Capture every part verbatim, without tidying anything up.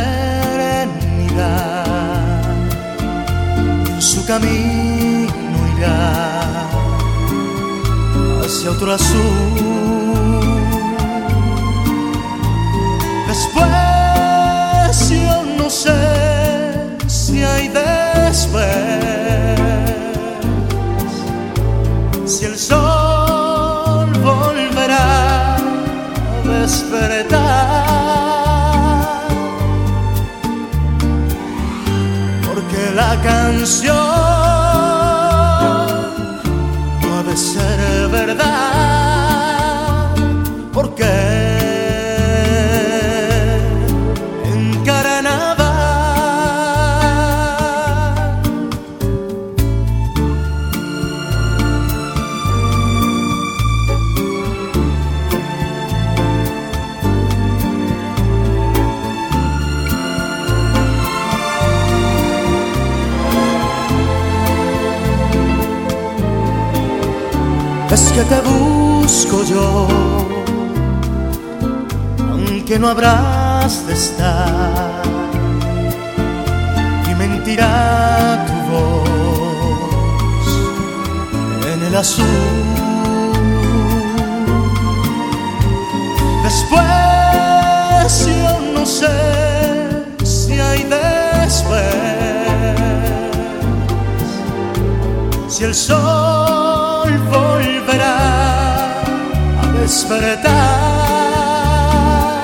serenidad, su camino irá hacia otro azul. Después yo no sé si hay después, si el sol volverá a despertar, porque la canción puede ser verdad, porque en carnaval es que te busco yo, aunque no habrás de estar, y mentirá tu voz en el azul. Después yo no sé si hay después, si el sol volverá a despertar,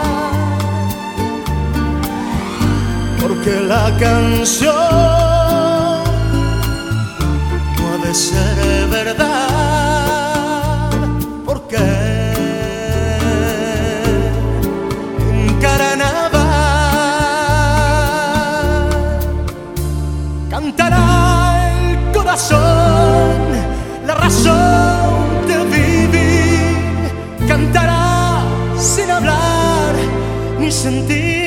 porque la canción puede ser verdad, porque en carnaval cantará el corazón, la razón de vivir, cantará sin hablar ni sentir.